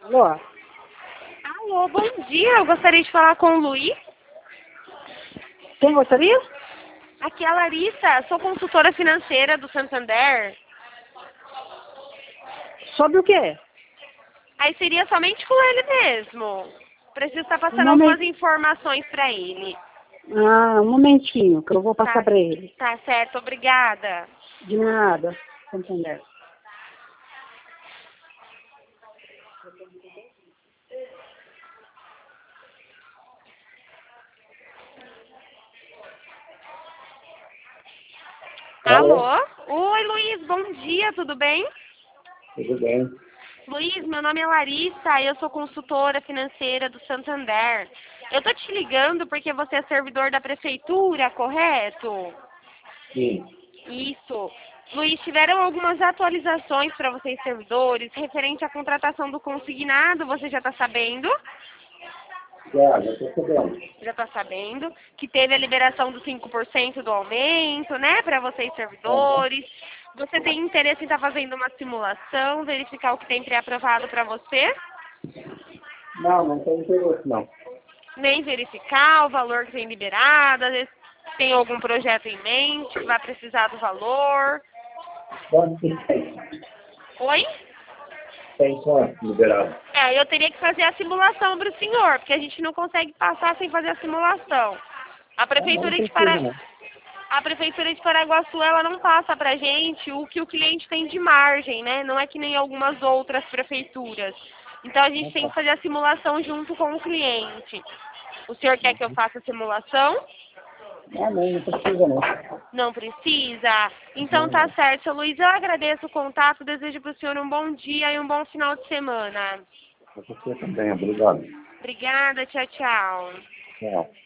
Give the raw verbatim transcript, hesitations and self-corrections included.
Alô? Alô, bom dia. Eu gostaria de falar com o Luiz. Quem gostaria? Aqui é a Larissa, sou consultora financeira do Santander. Sobre o quê? Aí seria somente com ele mesmo. Preciso estar Um passando algumas momento. informações para ele. Ah, um momentinho, que eu vou passar Tá, para ele. tá certo, obrigada. De nada. Entendeu? Alô? Alô? Oi, Luiz, bom dia, tudo bem? Tudo bem? Luiz, meu nome é Larissa, eu sou consultora financeira do Santander. Eu tô te ligando porque você é servidor da prefeitura, correto? Sim. Isso. Luiz, tiveram algumas atualizações para vocês servidores referente à contratação do consignado, você já está sabendo? Já, já estou sabendo. Já está sabendo que teve a liberação dos cinco por cento do aumento, né, para vocês Aham. servidores. Você tem interesse em estar fazendo uma simulação, verificar o que tem pré-aprovado para você? Não, não tem interesse, não. Nem verificar o valor que tem liberado, às vezes tem algum projeto em mente que vai precisar do valor. Quanto que tem? Oi? Tem quanto liberado? É, eu teria que fazer a simulação para o senhor, porque a gente não consegue passar sem fazer a simulação. A Ah, não, não prefeitura de precisa, Para... não. a prefeitura de Paraguaçu, ela não passa para a gente o que o cliente tem de margem, né? Não é que nem algumas outras prefeituras. Então a gente Ah, tem tá. que fazer a simulação junto com o cliente. O senhor quer que eu faça a simulação? Ah, não, não precisa, não. Não precisa? Então Não, tá não. certo, seu Luiz. Eu agradeço o contato, desejo para o senhor um bom dia e um bom final de semana. Você também, obrigado. Obrigada, tchau, tchau. Tchau.